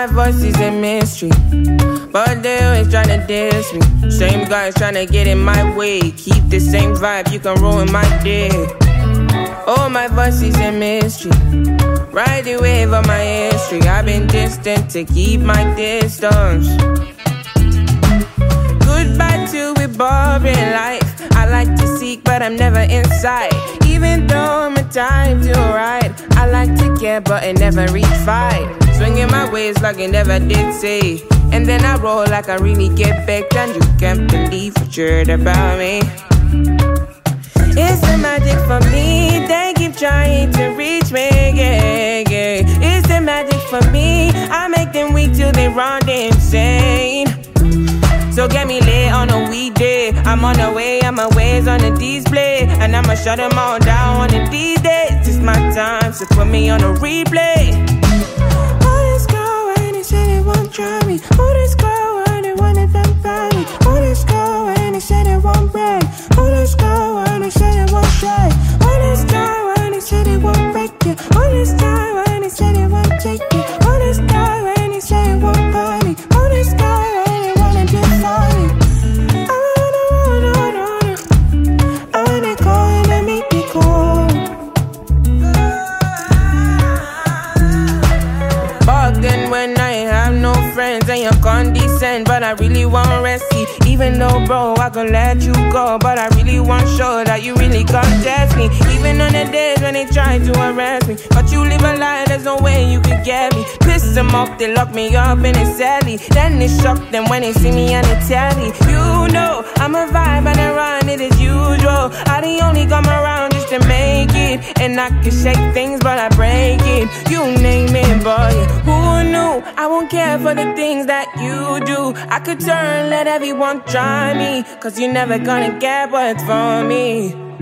my voice is a mystery, but they always tryna diss me. Same guys tryna get in my way. Keep the same vibe, you can ruin my day. Oh, my voice is a mystery. Ride the wave of my history. I've been distant to keep my distance. Goodbye to a boring life. I like to seek, but I'm never inside. Even though my time to ride, I like to care, but it never reach fight. Swinging my ways like I never did say. And then I roll like I really get back. And you can't believe what you heard about me. It's the magic for me. They keep trying to reach me, yeah, yeah. It's the magic for me. I make them weak till they run insane. So get me late on a weekday. I'm on the way, I'm a ways on the display. And I'ma shut them all down on the D-Days. It's my time, so put me on a replay. Oh, this girl when they say they won't try me. Oh, this girl when they wanna them by me. Oh, this girl when they say they won't break. Oh, this girl when they say they won't try. Oh, this girl when they say they won't break you. Oh, this girl when they say they won't take you. Oh, this girl when they say they won't buy me. Oh, this girl when they wanna do funny. I wanna go and I make me cool. Back then when I have no friends and you're condescend, but I really want rescue. Even though, bro, I could let you go, but I really want sure that you really contest me. Even on the days when they try to arrest me, but you live a lie, there's no way you could get me. Piss them off, they lock me up in a celly. Then they shock them when they see me on the telly. You know, I'm a vibe and I run it as usual. I the only come around just to make it. And I can shake things, but I break it. You name it, boy, who knew? I won't care for the things that you do. I could turn, let everyone try me, cause you're never gonna get what's for me.